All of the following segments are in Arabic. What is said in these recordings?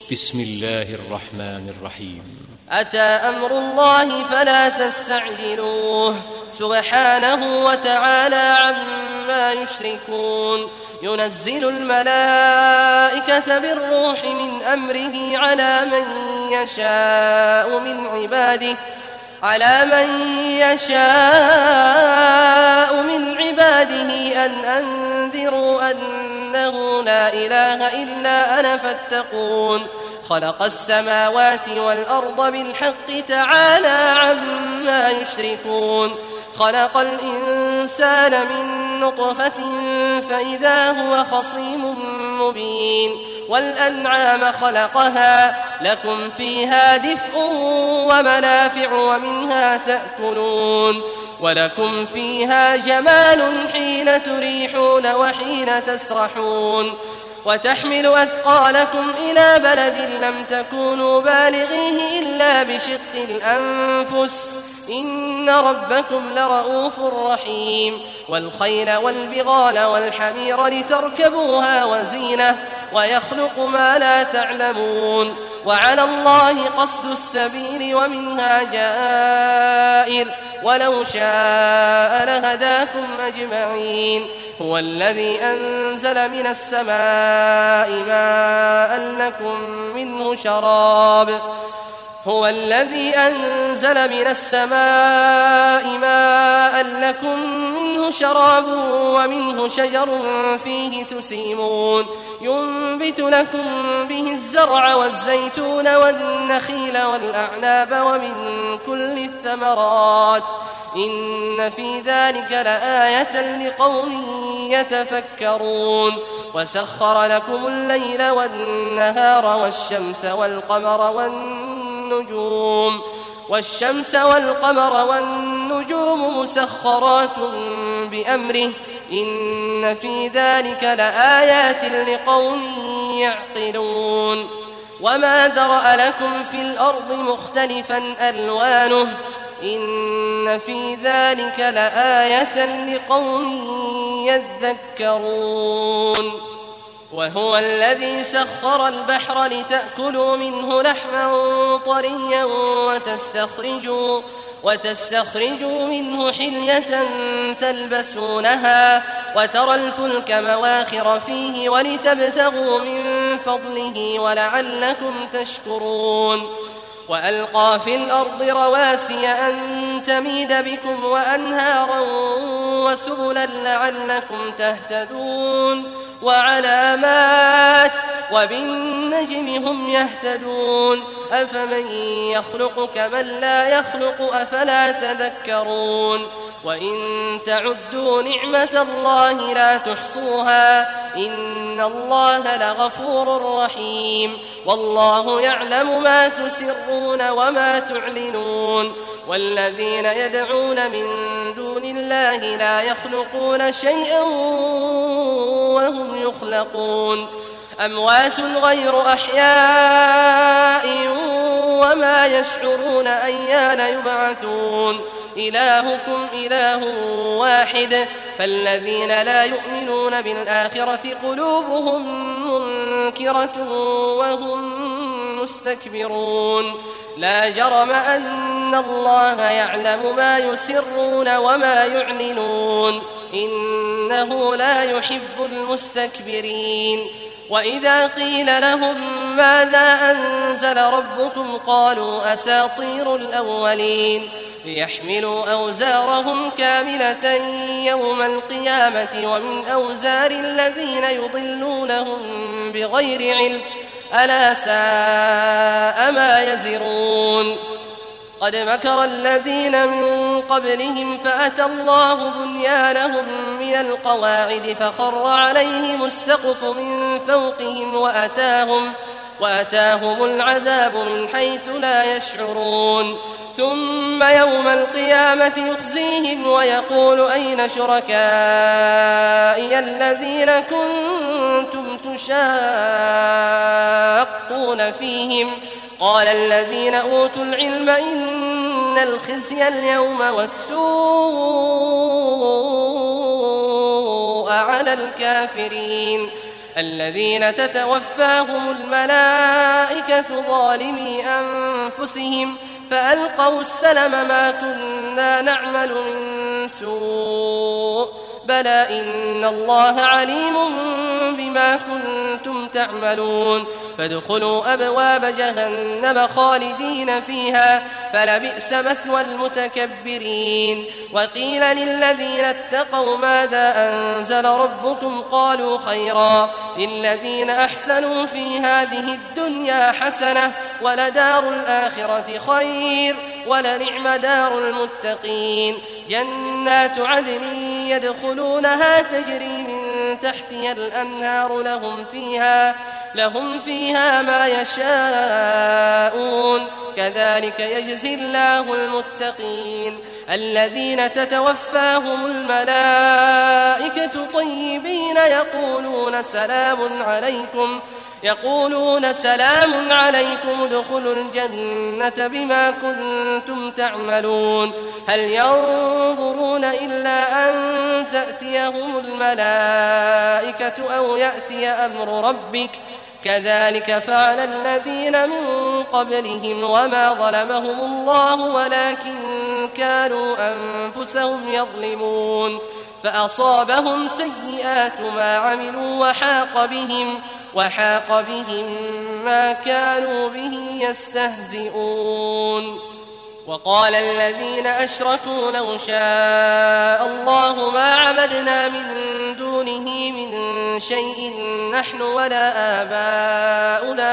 بسم الله الرحمن الرحيم. أتى أمر الله فلا تستعجلوه سبحانه وتعالى عما يشركون. ينزل الملائكة بالروح من أمره على من يشاء من عباده أن أنذروا أنه لا إله إلا أنا فاتقون. خلق السماوات والأرض بالحق تعالى عما يشركون. خلق الإنسان من نطفة فإذا هو خصيم مبين. والأنعام خلقها لكم فيها دفء ومنافع ومنها تأكلون ولكم فيها جمال حين تريحون وحين تسرحون. وتحمل أثقالكم إلى بلد لم تكونوا بالغيه إلا بشق الأنفس إن ربكم لرؤوف رحيم. والخيل والبغال والحمير لتركبوها وزينة ويخلق ما لا تعلمون. وعلى الله قصد السبيل ومنها جائر ولو شاء لهداكم أجمعين. هو الذي أنزل من السماء ماء لكم منه شراب ومنه شجر فيه تسيمون. ينبت لكم به الزرع والزيتون والنخيل والأعناب ومن كل الثمرات إن في ذلك لآية لقوم يتفكرون. وسخر لكم الليل والنهار والشمس والقمر والنجوم مسخرات بأمره إن في ذلك لآيات لقوم يعقلون. وما ذرأ لكم في الأرض مختلفا ألوانه إن في ذلك لآية لقوم يذكرون. وهو الذي سخر البحر لتأكلوا منه لحما طريا وتستخرجوا منه حلية تلبسونها وترى الفلك مواخر فيه ولتبتغوا من فضله ولعلكم تشكرون. وألقى في الأرض رواسي أن تميد بكم وأنهارا وسبلا لعلكم تهتدون. وعلامات وبالنجم هم يهتدون. أفمن يخلق كمن لا يخلق أفلا تذكرون. وإن تعدوا نعمة الله لا تحصوها إن الله لغفور رحيم. والله يعلم ما تسرون وما تعلنون. والذين يدعون من دون الله لا يخلقون شيئا وهم يخلقون. أموات غير أحياء وما يشعرون أيان يبعثون. إلهكم إله واحد فالذين لا يؤمنون بالآخرة قلوبهم منكرة وهم مستكبرون. لا جرم أن الله يعلم ما يسرون وما يعلنون إنه لا يحب المستكبرين. وإذا قيل لهم ماذا أنزل ربكم قالوا أساطير الأولين. ليحملوا أوزارهم كاملة يوم القيامة ومن أوزار الذين يضلونهم بغير علم ألا ساء ما يزرون. قد مكر الذين من قبلهم فأتى الله بنيانهم من القواعد فخر عليهم السقف من فوقهم وأتاهم العذاب من حيث لا يشعرون. ثم يوم القيامة يخزيهم ويقول أين شركائي الذين كنتم تشاقون فيهم قال الذين أوتوا العلم إن الخزي اليوم والسوء على الكافرين الذين تتوفاهم الملائكة ظالمي أنفسهم فألقوا السلم ما كنا نعمل من سوء بلى إن الله عليم بما كنتم تعملون فادخلوا أبواب جهنم خالدين فيها فلبئس مثوى المتكبرين وقيل للذين اتقوا ماذا أنزل ربكم قالوا خيرا للذين أحسنوا في هذه الدنيا حسنة ولدار الآخرة خير ولنعم دار المتقين جنات عدن يدخلونها تجري من تحتها الأنهار لهم فيها ما يشاءون كذلك يجزي الله المتقين الذين تتوفاهم الملائكة طيبين يقولون سلام عليكم ادخلوا الجنة بما كنتم تعملون هل ينظرون إلا أن تأتيهم الملائكة أو يأتي أمر ربك كذلك فعل الذين من قبلهم وما ظلمهم الله ولكن كانوا أنفسهم يظلمون فأصابهم سيئات ما عملوا وحاق بهم ما كانوا به يستهزئون وقال الذين أشركوا لو شاء الله ما عبدنا من دونه من شيء نحن ولا آباؤنا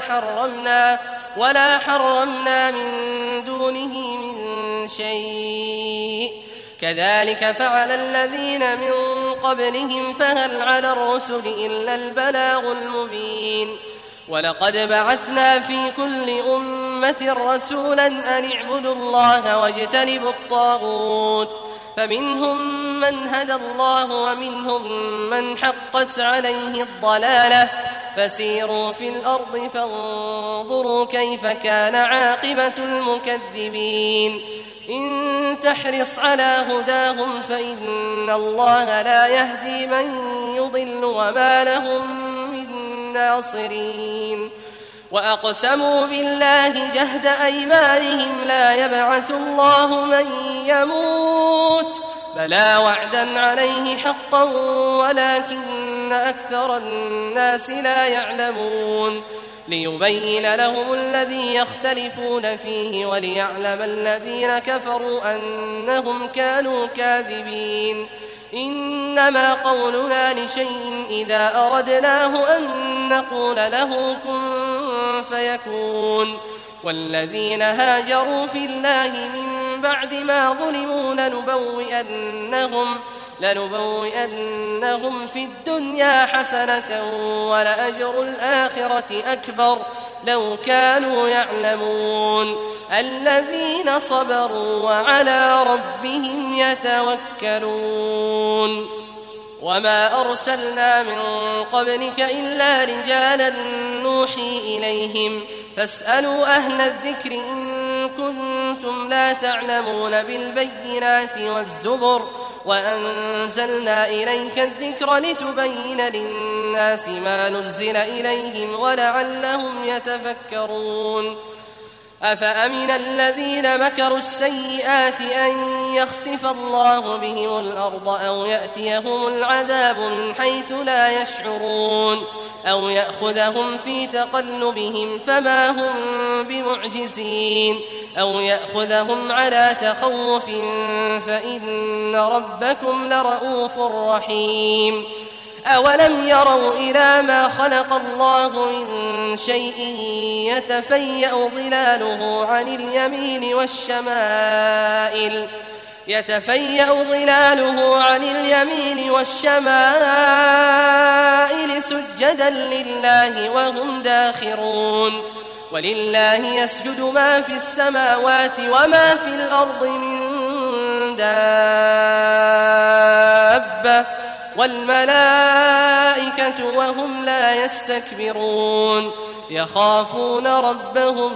ولا حرمنا من دونه من شيء كذلك فعل الذين من قبلهم فهل على الرسل إلا البلاغ المبين ولقد بعثنا في كل أمة رسولا أن اعبدوا الله واجتنبوا الطاغوت فمنهم من هدى الله ومنهم من حقت عليه الضلالة فسيروا في الأرض فانظروا كيف كان عاقبة المكذبين إن تحرص على هداهم فإن الله لا يهدي من يضل وما لهم من ناصرين وأقسموا بالله جهد أيمانهم لا يبعث الله من يموت بلى وعدا عليه حقا ولكن أكثر الناس لا يعلمون ليبين لهم الذي يختلفون فيه وليعلم الذين كفروا أنهم كانوا كاذبين إنما قولنا لشيء إذا أردناه أن نقول له كن فيكون والذين هاجروا في الله من بعد ما ظلموا لنبوئنهم في الدنيا حسنة ولأجر الآخرة أكبر لو كانوا يعلمون الذين صبروا وعلى ربهم يتوكلون وما أرسلنا من قبلك إلا رجالا نوحي إليهم فاسألوا أهل الذكر إن كنتم لا تعلمون بالبينات والزبر وأنزلنا إليك الذكر لتبين للناس ما نزل إليهم ولعلهم يتفكرون أفأمن الذين مكروا السيئات أن يخسف الله بهم الأرض أو يأتيهم العذاب من حيث لا يشعرون أو يأخذهم في تقلبهم فما هم بمعجزين أو يأخذهم على تخوف فإن ربكم لرؤوف رحيم أولم يروا إلى ما خلق الله من شيء يتفيأ ظلاله عن اليمين والشمائل سجدا لله وهم داخرون ولله يسجد ما في السماوات وما في الأرض من دابة والملائكة وهم لا يستكبرون يخافون ربهم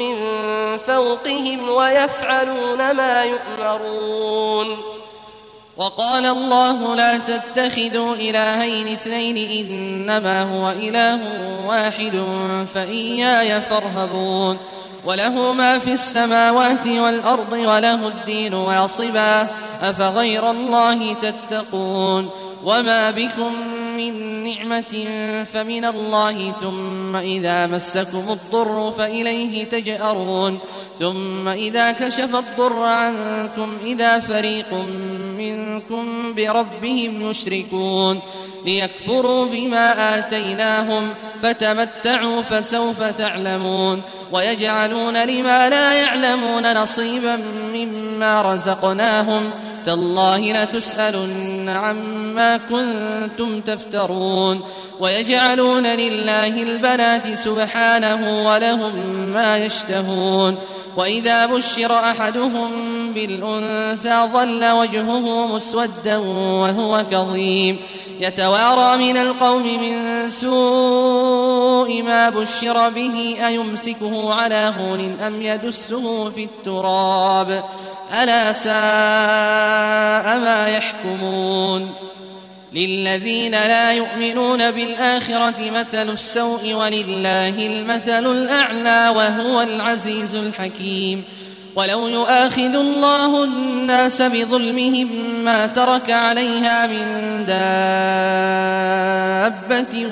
من فوقهم ويفعلون ما يؤمرون وقال الله لا تتخذوا إلهين اثنين إنما هو إله واحد فإياي فارهبون وله ما في السماوات والأرض وله الدين واصبا أفغير الله تتقون وما بكم من نعمة فمن الله ثم إذا مسكم الضر فإليه تجأرون ثم إذا كشف الضر عنكم إذا فريق منكم بربهم يشركون ليكفروا بما آتيناهم فتمتعوا فسوف تعلمون ويجعلون لما لا يعلمون نصيبا مما رزقناهم تالله لتسألن عما كنتم تفترون ويجعلون لله البنات سبحانه ولهم ما يشتهون وإذا بشر أحدهم بالأنثى ظل وجهه مسودا وهو كظيم يتوارى من القوم من سوء ما بشر به أيمسكه على هون أم يدسه في التراب ألا ساء ما يحكمون للذين لا يؤمنون بالآخرة مثل السوء ولله المثل الأعلى وهو العزيز الحكيم ولو يؤاخذ الله الناس بظلمهم ما ترك عليها من دابة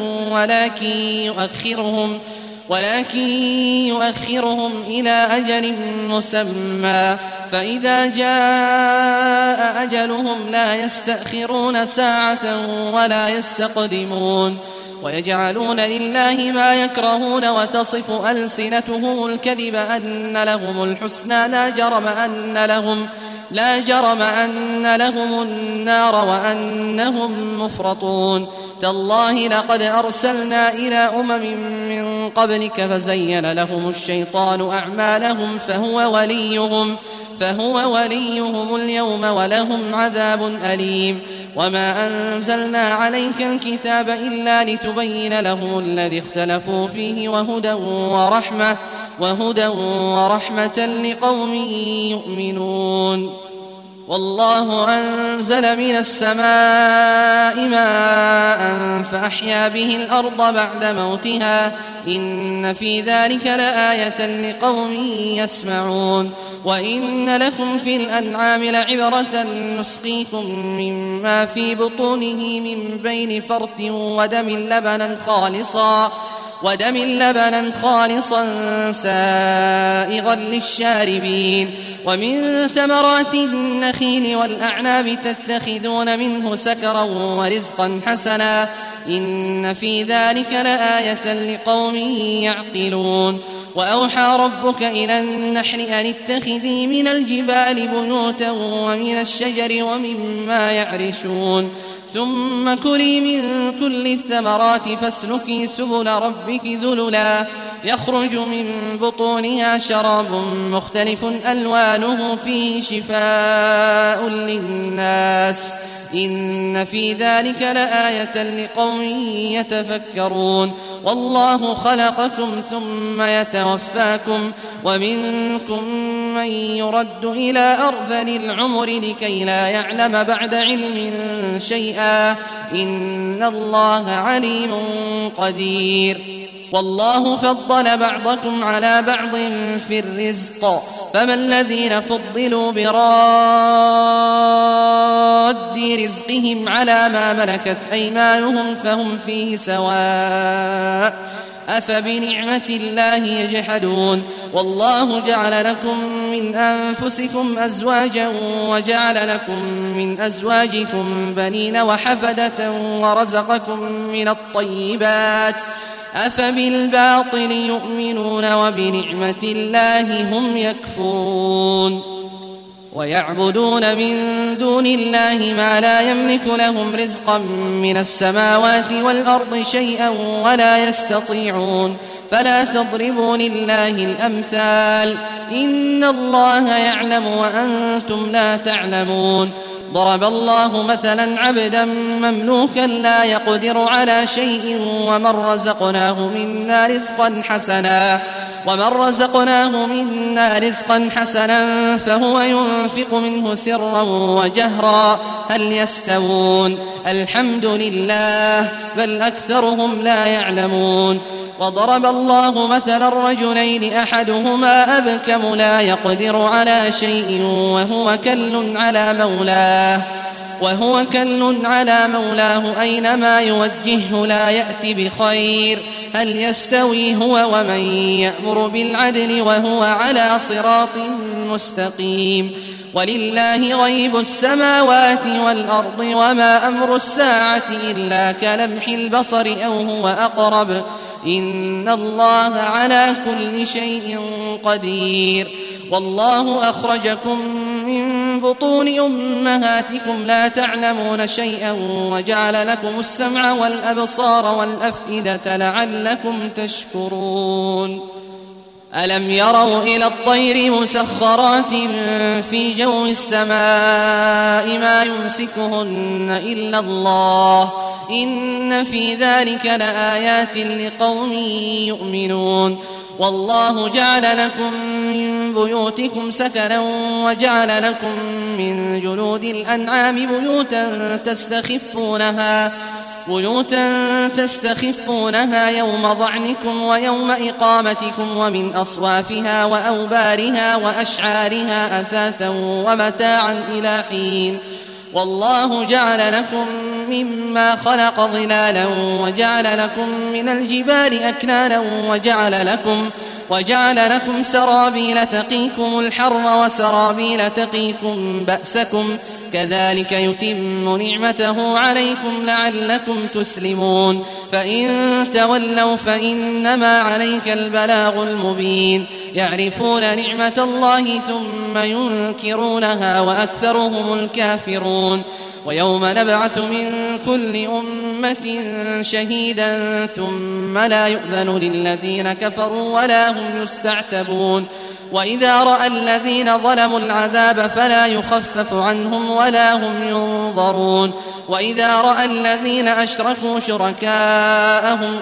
ولكن يؤخرهم إلى أجل مسمى فإذا جاء أجلهم لا يستأخرون ساعة ولا يستقدمون ويجعلون لله ما يكرهون وتصف ألسنتهم الكذب أن لهم الحسنى لا جرم أن لهم النار وأنهم مفرطون تالله لقد أرسلنا إلى أمم من قبلك فزين لهم الشيطان أعمالهم فهو وليهم اليوم ولهم عذاب أليم وما أنزلنا عليك الكتاب إلا لتبين لهم الذي اختلفوا فيه وهدى ورحمة لقوم يؤمنون والله أنزل من السماء ماء فأحيا به الأرض بعد موتها إن في ذلك لآية لقوم يسمعون وإن لكم في الأنعام لعبرة نسقيكم مما في بطونه من بين فرث ودم لبنا خالصا سائغا للشاربين ومن ثمرات النخيل والأعناب تتخذون منه سكرا ورزقا حسنا إن في ذلك لآية لقوم يعقلون وأوحى ربك إلى النحل أن اتخذي من الجبال بيوتا ومن الشجر ومما يعرشون ثم كلي من كل الثمرات فاسلكي سبل ربك ذللا يخرج من بطونها شراب مختلف ألوانه فيه شفاء للناس إن في ذلك لآية لقوم يتفكرون والله خلقكم ثم يتوفاكم ومنكم من يرد إلى أرذل العمر لكي لا يعلم بعد علم شيئا إن الله عليم قدير والله فضل بعضكم على بعض في الرزق فما الذين فضلوا براد رزقهم على ما ملكت أيمانهم فهم فيه سواء أفبنعمة الله يجحدون والله جعل لكم من أنفسكم أزواجا وجعل لكم من أزواجكم بنين وحفدة ورزقكم من الطيبات أفبالباطل يؤمنون وبنعمة الله هم يكفرون ويعبدون من دون الله ما لا يملك لهم رزقا من السماوات والأرض شيئا ولا يستطيعون فلا تضربوا لله الأمثال إن الله يعلم وأنتم لا تعلمون ضرب الله مثلا عبدا مملوكا لا يقدر على شيء ومن رزقناه منا رزقا حسنا ومن رزقناه منا رزقا حسنا فهو ينفق منه سرا وجهرا هل يستوون الحمد لله بل أكثرهم لا يعلمون وضرب الله مثلا الرجلين أحدهما أبكم لا يقدر على شيء وهو كل على مولاه أينما يوجهه لا يأتي بخير هل يستوي هو ومن يأمر بالعدل وهو على صراط مستقيم ولله غيب السماوات والأرض وما أمر الساعة إلا كلمح البصر أو هو أقرب إن الله على كل شيء قدير والله أخرجكم من بطون أمهاتكم لا تعلمون شيئا وجعل لكم السمع والأبصار والأفئدة لعلكم تشكرون ألم يروا إلى الطير مسخرات في جو السماء ما يمسكهن إلا الله إن في ذلك لآيات لقوم يؤمنون والله جعل لكم من بيوتكم سكنا وجعل لكم من جلود الأنعام بيوتا تستخفونها يوم ضعنكم ويوم إقامتكم ومن أصوافها وأوبارها وأشعارها أثاثا ومتاعا إلى حين والله جعل لكم مما خلق ظلالا وجعل لكم من الجبال أكنانا وجعل لكم سرابيل تقيكم الحر وسرابيل تقيكم بأسكم كذلك يتم نعمته عليكم لعلكم تسلمون فإن تولوا فإنما عليك البلاغ المبين يعرفون نعمة الله ثم ينكرونها وأكثرهم الكافرون ويوم نبعث من كل أمة شهيدا ثم لا يؤذن للذين كفروا ولا هم يستعتبون وإذا رأى الذين ظلموا العذاب فلا يخفف عنهم ولا هم ينظرون وإذا رأى الذين أشركوا شركاءهم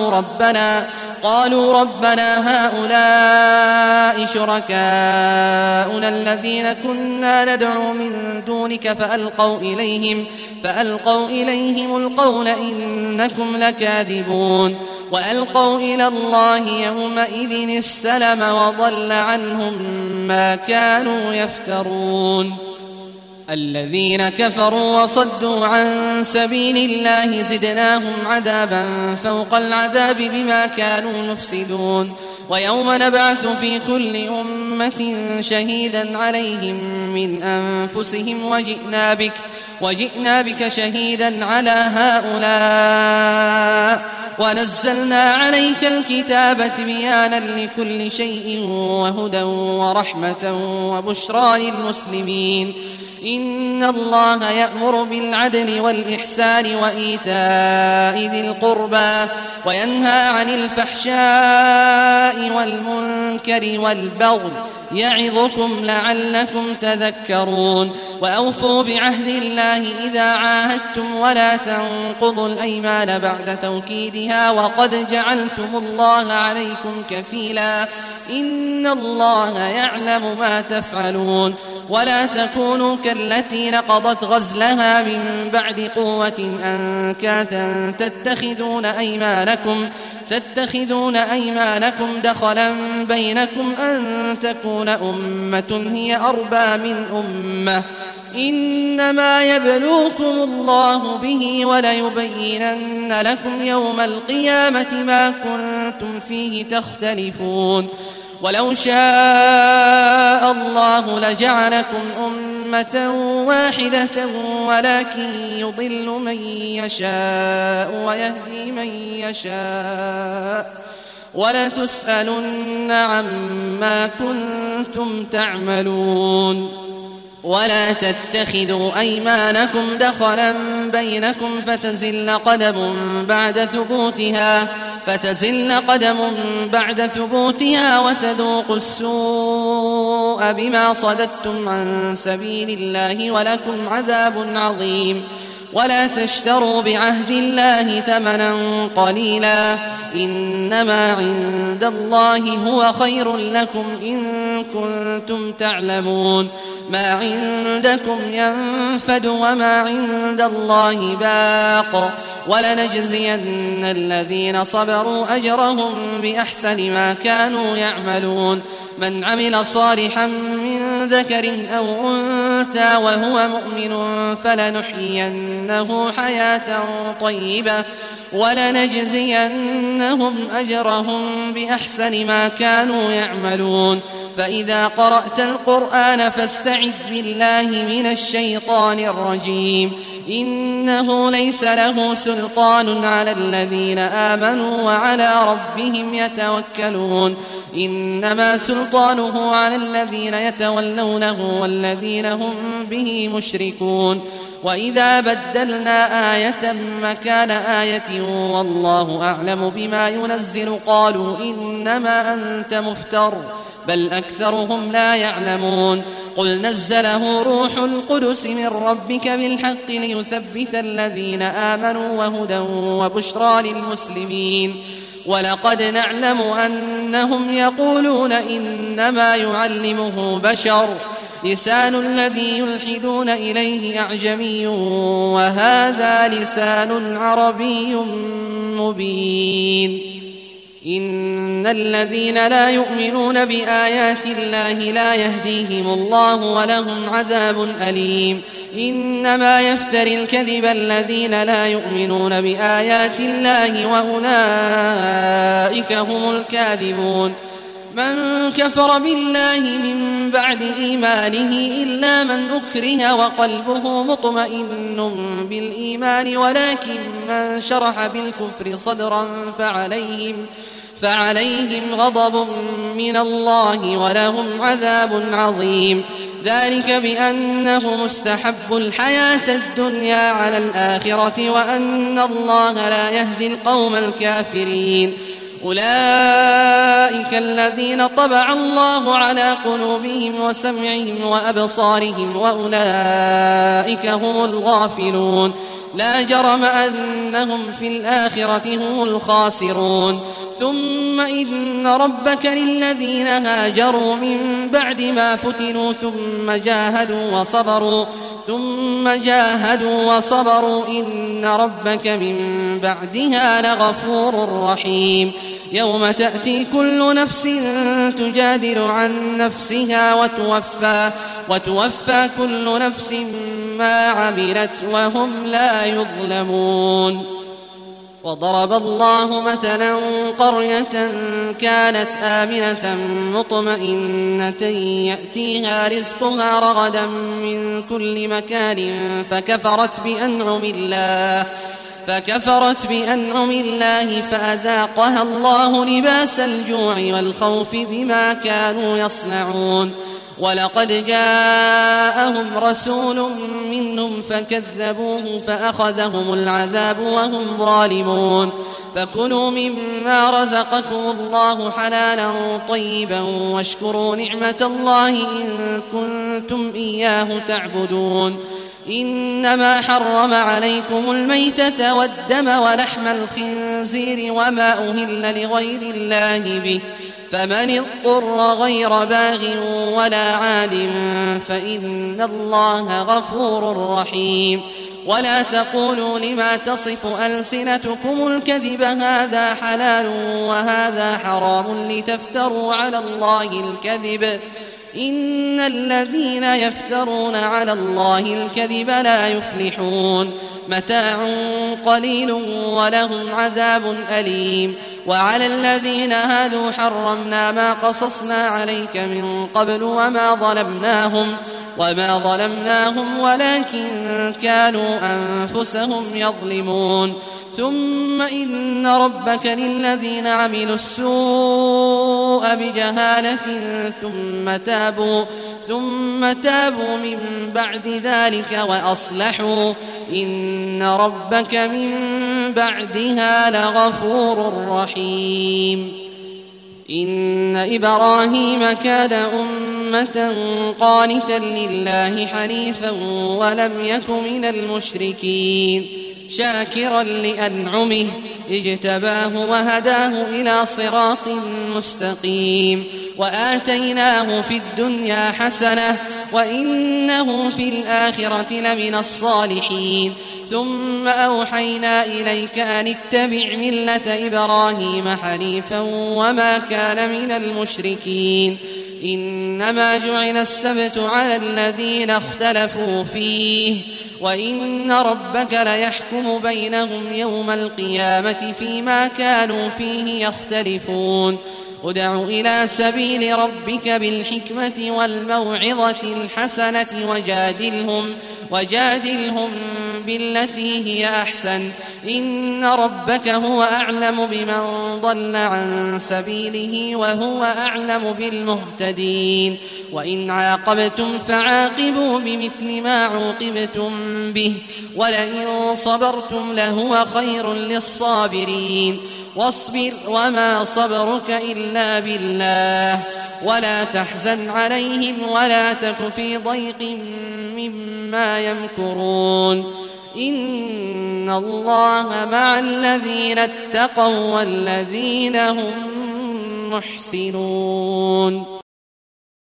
قالوا ربنا هؤلاء شركاؤنا الذين كنا ندعو من دونك فألقوا إليهم القول إنكم لكاذبون وألقوا إلى الله يومئذ السلم وضل عنهم ما كانوا يفترون الذين كفروا وصدوا عن سبيل الله زدناهم عذابا فوق العذاب بما كانوا يفسدون ويوم نبعث في كل أمة شهيدا عليهم من أنفسهم وجئنا بك شهيدا على هؤلاء ونزلنا عليك الكتاب تبيانا لكل شيء وهدى ورحمة وبشرى للمسلمين إن الله يأمر بالعدل والإحسان وإيتاء ذي القربى وينهى عن الفحشاء والمنكر والبغي يعظكم لعلكم تذكرون وأوفوا بعهد الله إذا عاهدتم ولا تنقضوا الأيمان بعد توكيدها وقد جعلتم الله عليكم كفيلا إن الله يعلم ما تفعلون ولا تكونوا كالتي نقضت غزلها من بعد قوة أنكاثا تتخذون أيمانكم دخلا بينكم أن تكون أمة هي أربى من أمة إنما يبلوكم الله به وليبينن لكم يوم القيامة ما كنتم فيه تختلفون ولو شاء الله لجعلكم أمة واحدة ولكن يضل من يشاء ويهدي من يشاء ولتسألن عما كنتم تعملون ولا تتخذوا أيمانكم دخلا بينكم فتزل قدم بعد ثبوتها وتذوقوا السوء بما صددتم عن سبيل الله ولكم عذاب عظيم ولا تشتروا بعهد الله ثمنا قليلا إنما عند الله هو خير لكم إن كنتم تعلمون ما عندكم ينفد وما عند الله باق ولنجزين الذين صبروا أجرهم بأحسن ما كانوا يعملون من عمل صالحا من ذكر أو أنثى وهو مؤمن فلنحيينه حياة طيبة ولنجزينهم أجرهم بأحسن ما كانوا يعملون فإذا قرأت القرآن فاستعذ بالله من الشيطان الرجيم إنه ليس له سلطان على الذين آمنوا وعلى ربهم يتوكلون إنما سلطانه على الذين يتولونه والذين هم به مشركون وإذا بدلنا آية مكان آية والله أعلم بما ينزل قالوا إنما أنت مفتر بل أكثرهم لا يعلمون قل نزله روح القدس من ربك بالحق ليثبت الذين آمنوا وهدى وبشرى للمسلمين ولقد نعلم أنهم يقولون إنما يعلمه بشر لسان الذي يلحدون إليه أعجمي وهذا لسان عربي مبين إن الذين لا يؤمنون بآيات الله لا يهديهم الله ولهم عذاب أليم إنما يفتري الكذب الذين لا يؤمنون بآيات الله وأولئك هم الكاذبون من كفر بالله من بعد إيمانه إلا من أكره وقلبه مطمئن بالإيمان ولكن من شرح بالكفر صدرا فعليهم غضب من الله ولهم عذاب عظيم ذلك بأنه مستحب الحياة الدنيا على الآخرة وأن الله لا يهدي القوم الكافرين أولئك الذين طبع الله على قلوبهم وسمعهم وأبصارهم وأولئك هم الغافلون لا جرم أنهم في الآخرة هم الخاسرون ثم إن ربك للذين هاجروا من بعد ما فتنوا ثم جاهدوا وصبروا إن ربك من بعدها لغفور رحيم يوم تأتي كل نفس تجادل عن نفسها وتوفى كل نفس ما عملت وهم لا يظلمون وضرب الله مثلا قرية كانت آمنة مطمئنة يأتيها رزقها رغدا من كل مكان فكفرت بأنعم الله فأذاقها الله لباس الجوع والخوف بما كانوا يصنعون ولقد جاءهم رسول منهم فكذبوه فأخذهم العذاب وهم ظالمون فكلوا مما رزقكم الله حلالا طيبا واشكروا نعمة الله إن كنتم إياه تعبدون إنما حرم عليكم الميتة والدم ولحم الخنزير وما أهل لغير الله به فمن اضطر غير باغ ولا عاد فإن الله غفور رحيم ولا تقولوا لما تصف ألسنتكم الكذب هذا حلال وهذا حرام لتفتروا على الله الكذب إن الذين يفترون على الله الكذب لا يفلحون متاع قليل ولهم عذاب أليم وعلى الذين هادوا حرمنا ما قصصنا عليك من قبل وما ظلمناهم ولكن كانوا أنفسهم يظلمون ثم إن ربك للذين عملوا السوء بجهالة ثم تابوا من بعد ذلك وأصلحوا إن ربك من بعدها لغفور رحيم إن إبراهيم كان أمة قانتا لله حنيفا ولم يك من المشركين شاكرا لأنعمه اجتباه وهداه إلى صراط مستقيم وآتيناه في الدنيا حسنة وإنه في الآخرة لمن الصالحين ثم أوحينا إليك أن اتبع ملة إبراهيم حنيفا وما كان من المشركين إنما جعل السبت على الذين اختلفوا فيه وإن ربك ليحكم بينهم يوم القيامة فيما كانوا فيه يختلفون ادع إلى سبيل ربك بالحكمة والموعظة الحسنة وجادلهم بالتي هي أحسن إن ربك هو أعلم بمن ضل عن سبيله وهو أعلم بالمهتدين وإن عاقبتم فعاقبوا بمثل ما عوقبتم به ولئن صبرتم لهو خير للصابرين واصبر وما صبرك إلا بالله ولا تحزن عليهم ولا تك في ضيق مما يمكرون إن الله مع الذين اتقوا والذين هم محسنون.